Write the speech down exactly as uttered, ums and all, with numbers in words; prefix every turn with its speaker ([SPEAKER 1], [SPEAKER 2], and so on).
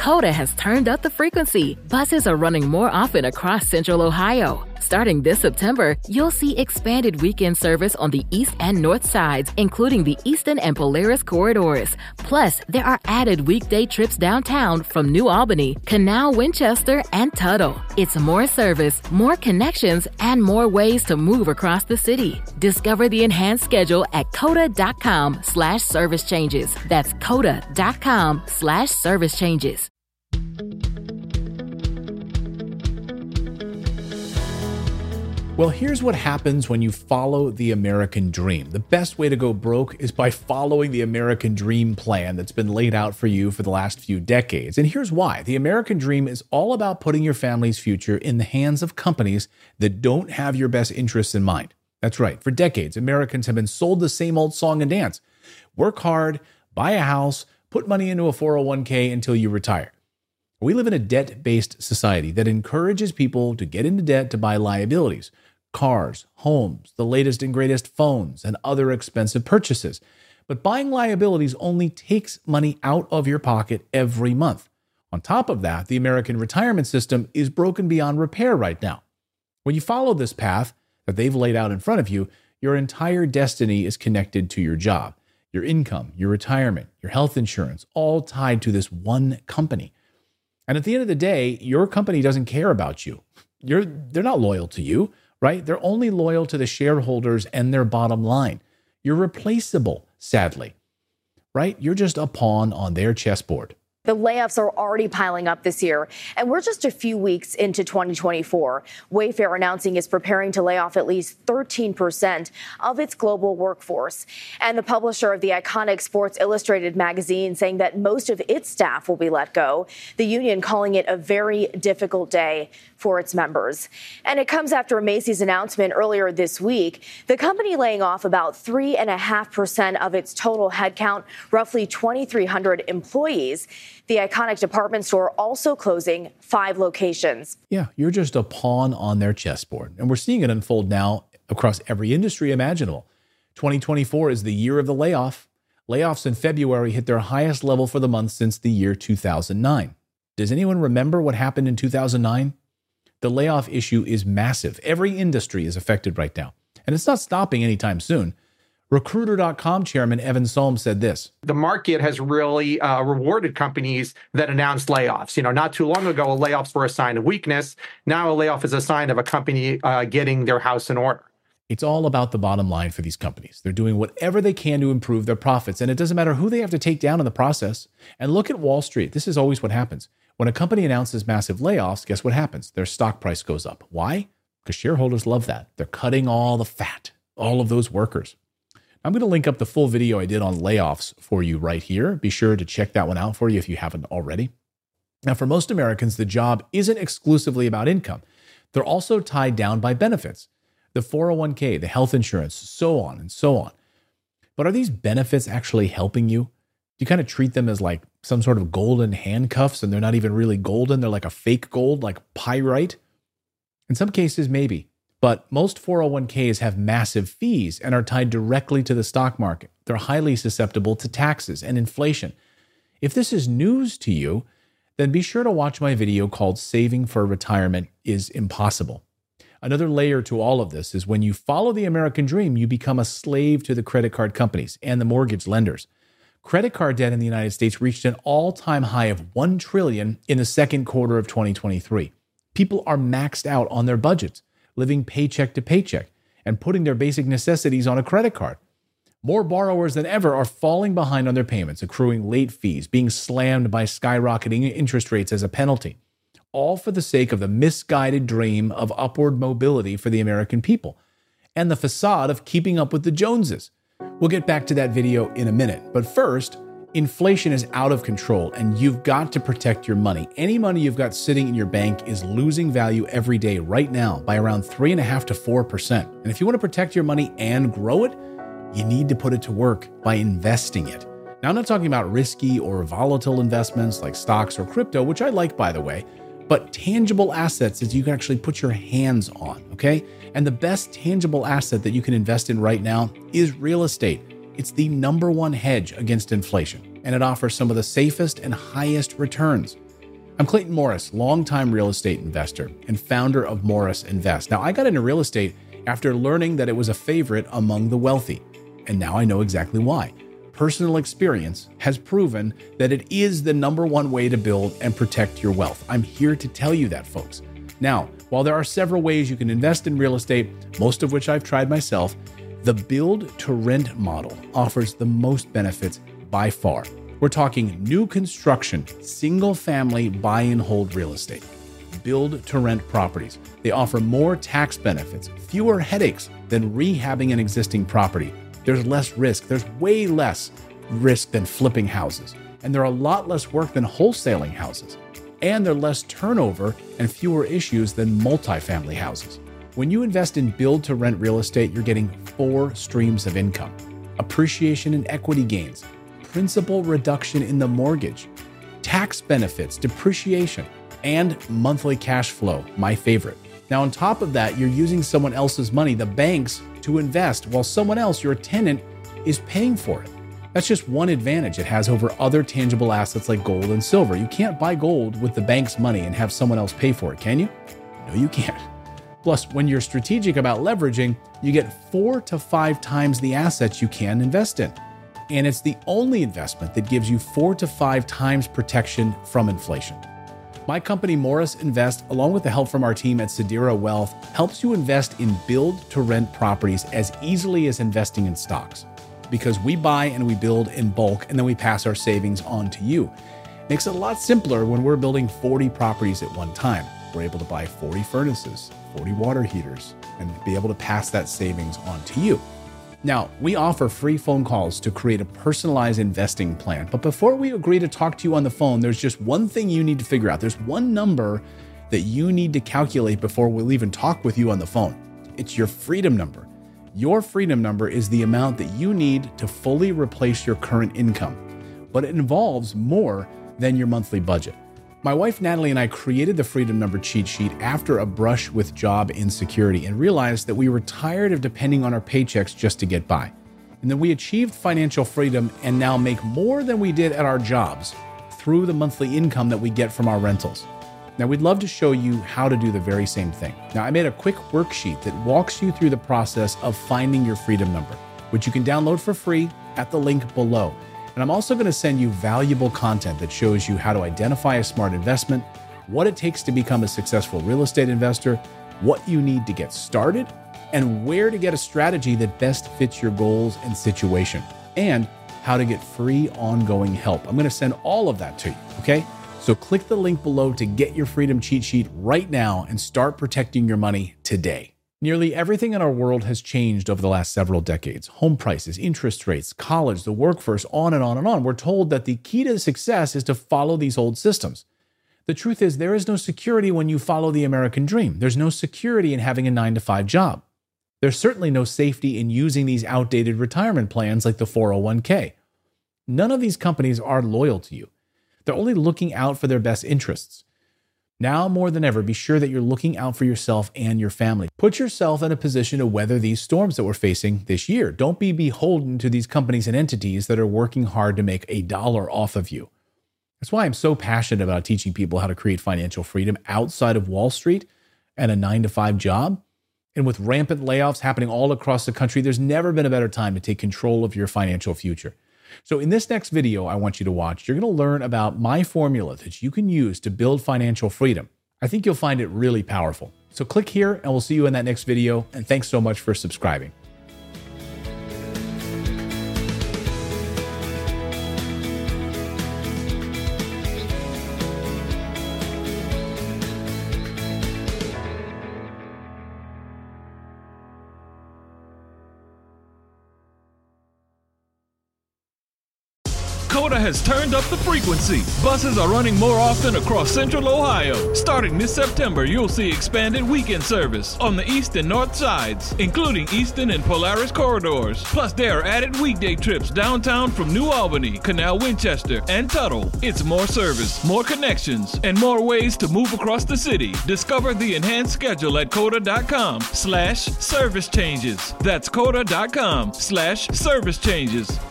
[SPEAKER 1] Coda has turned up the frequency. Buses are running more often across Central Ohio. Starting this September, you'll see expanded weekend service on the east and north sides, including the Eastern and Polaris corridors. Plus, there are added weekday trips downtown from New Albany, Canal, Winchester, and Tuttle. It's more service, more connections, and more ways to move across the city. Discover the enhanced schedule at coda.com slash service changes. That's coda.com slash service changes.
[SPEAKER 2] Well, here's what happens when you follow the American dream. The best way to go broke is by following the American dream plan that's been laid out for you for the last few decades. And here's why. The American dream is all about putting your family's future in the hands of companies that don't have your best interests in mind. That's right. For decades, Americans have been sold the same old song and dance. Work hard, buy a house, put money into a four oh one k until you retire. We live in a debt-based society that encourages people to get into debt to buy liabilities, cars, homes, the latest and greatest phones, and other expensive purchases. But buying liabilities only takes money out of your pocket every month. On top of that, the American retirement system is broken beyond repair right now. When you follow this path that they've laid out in front of you, your entire destiny is connected to your job, your income, your retirement, your health insurance, all tied to this one company. And at the end of the day, your company doesn't care about you. You're, they're not loyal to you, right? They're only loyal to the shareholders and their bottom line. You're replaceable, sadly, right? You're just a pawn on their chessboard.
[SPEAKER 3] The layoffs are already piling up this year, and we're just a few weeks into twenty twenty-four. Wayfair announcing it's preparing to lay off at least thirteen percent of its global workforce. And the publisher of the iconic Sports Illustrated magazine saying that most of its staff will be let go. The union calling it a very difficult day for its members. And it comes after Macy's announcement earlier this week, the company laying off about three point five percent of its total headcount, roughly twenty-three hundred employees. The iconic department store also closing five locations.
[SPEAKER 2] Yeah, you're just a pawn on their chessboard. And we're seeing it unfold now across every industry imaginable. twenty twenty-four is the year of the layoff. Layoffs in February hit their highest level for the month since the year two thousand nine. Does anyone remember what happened in two thousand nine? The layoff issue is massive. Every industry is affected right now. And it's not stopping anytime soon. Recruiter dot com chairman Evan Solm said this.
[SPEAKER 4] The market has really uh, rewarded companies that announced layoffs. You know, not too long ago, layoffs were a sign of weakness. Now a layoff is a sign of a company uh, getting their house in order.
[SPEAKER 2] It's all about the bottom line for these companies. They're doing whatever they can to improve their profits, and it doesn't matter who they have to take down in the process. And look at Wall Street. This is always what happens. When a company announces massive layoffs, guess what happens? Their stock price goes up. Why? Because shareholders love that. They're cutting all the fat, all of those workers. I'm going to link up the full video I did on layoffs for you right here. Be sure to check that one out for you if you haven't already. Now, for most Americans, the job isn't exclusively about income. They're also tied down by benefits, the four oh one k, the health insurance, so on and so on. But are these benefits actually helping you? Do you kind of treat them as like some sort of golden handcuffs and they're not even really golden? They're like a fake gold, like pyrite? In some cases, maybe. But most four oh one k's have massive fees and are tied directly to the stock market. They're highly susceptible to taxes and inflation. If this is news to you, then be sure to watch my video called Saving for Retirement is Impossible. Another layer to all of this is when you follow the American dream, you become a slave to the credit card companies and the mortgage lenders. Credit card debt in the United States reached an all-time high of one trillion dollars in the second quarter of twenty twenty-three. People are maxed out on their budgets, living paycheck to paycheck, and putting their basic necessities on a credit card. More borrowers than ever are falling behind on their payments, accruing late fees, being slammed by skyrocketing interest rates as a penalty, all for the sake of the misguided dream of upward mobility for the American people and the facade of keeping up with the Joneses. We'll get back to that video in a minute, but first, inflation is out of control and you've got to protect your money. Any money you've got sitting in your bank is losing value every day right now by around three and a half to four percent. And if you want to protect your money and grow it, you need to put it to work by investing it. Now, I'm not talking about risky or volatile investments like stocks or crypto, which I like, by the way, but tangible assets that you can actually put your hands on, okay? And the best tangible asset that you can invest in right now is real estate. It's the number one hedge against inflation, and it offers some of the safest and highest returns. I'm Clayton Morris, longtime real estate investor and founder of Morris Invest. Now, I got into real estate after learning that it was a favorite among the wealthy, and now I know exactly why. Personal experience has proven that it is the number one way to build and protect your wealth. I'm here to tell you that, folks. Now, while there are several ways you can invest in real estate, most of which I've tried myself, the build-to-rent model offers the most benefits by far. We're talking new construction, single-family buy and hold real estate, build-to-rent properties. They offer more tax benefits, fewer headaches than rehabbing an existing property. There's less risk. There's way less risk than flipping houses. And they're a lot less work than wholesaling houses. And they're less turnover and fewer issues than multifamily houses. When you invest in build-to-rent real estate, you're getting four streams of income: appreciation and equity gains, principal reduction in the mortgage, tax benefits, depreciation, and monthly cash flow, my favorite. Now, on top of that, you're using someone else's money, the bank's, to invest, while someone else, your tenant, is paying for it. That's just one advantage it has over other tangible assets like gold and silver. You can't buy gold with the bank's money and have someone else pay for it, can you? No, you can't. Plus, when you're strategic about leveraging, you get four to five times the assets you can invest in. And it's the only investment that gives you four to five times protection from inflation. My company, Morris Invest, along with the help from our team at Sedera Wealth, helps you invest in build-to-rent properties as easily as investing in stocks. Because we buy and we build in bulk, and then we pass our savings on to you. Makes it a lot simpler when we're building forty properties at one time. We're able to buy forty furnaces, forty water heaters, and be able to pass that savings on to you. Now, we offer free phone calls to create a personalized investing plan. But before we agree to talk to you on the phone, there's just one thing you need to figure out. There's one number that you need to calculate before we'll even talk with you on the phone. It's your freedom number. Your freedom number is the amount that you need to fully replace your current income. But it involves more than your monthly budget. My wife, Natalie, and I created the Freedom Number cheat sheet after a brush with job insecurity and realized that we were tired of depending on our paychecks just to get by. And then we achieved financial freedom and now make more than we did at our jobs through the monthly income that we get from our rentals. Now, we'd love to show you how to do the very same thing. Now, I made a quick worksheet that walks you through the process of finding your Freedom Number, which you can download for free at the link below. And I'm also going to send you valuable content that shows you how to identify a smart investment, what it takes to become a successful real estate investor, what you need to get started, and where to get a strategy that best fits your goals and situation, and how to get free ongoing help. I'm going to send all of that to you, okay? So click the link below to get your Freedom cheat sheet right now and start protecting your money today. Nearly everything in our world has changed over the last several decades. Home prices, interest rates, college, the workforce, on and on and on. We're told that the key to success is to follow these old systems. The truth is, there is no security when you follow the American dream. There's no security in having a nine to five job. There's certainly no safety in using these outdated retirement plans like the four oh one k. None of these companies are loyal to you. They're only looking out for their best interests. Now more than ever, be sure that you're looking out for yourself and your family. Put yourself in a position to weather these storms that we're facing this year. Don't be beholden to these companies and entities that are working hard to make a dollar off of you. That's why I'm so passionate about teaching people how to create financial freedom outside of Wall Street and a nine to five job. And with rampant layoffs happening all across the country, there's never been a better time to take control of your financial future. So in this next video I want you to watch, you're going to learn about my formula that you can use to build financial freedom. I think you'll find it really powerful. So click here and we'll see you in that next video. And thanks so much for subscribing.
[SPEAKER 5] COTA has turned up the frequency. Buses are running more often across Central Ohio. Starting this September, you'll see expanded weekend service on the east and north sides, including Eastern and Polaris corridors. Plus, there are added weekday trips downtown from New Albany, Canal Winchester, and Tuttle. It's more service, more connections, and more ways to move across the city. Discover the enhanced schedule at COTA.com slash service changes. That's COTA.com slash service changes.